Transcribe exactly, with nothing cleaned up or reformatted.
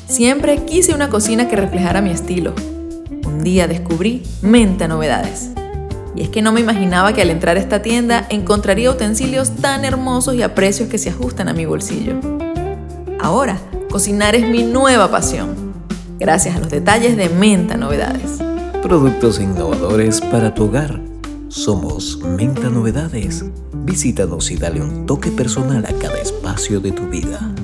Siempre quise una cocina que reflejara mi estilo. Un día descubrí Menta Novedades. Y es que no me imaginaba que al entrar a esta tienda encontraría utensilios tan hermosos y a precios que se ajustan a mi bolsillo. Ahora, cocinar es mi nueva pasión, gracias a los detalles de Menta Novedades. Productos innovadores para tu hogar. Somos Menta Novedades. Visítanos y dale un toque personal a cada espacio de tu vida.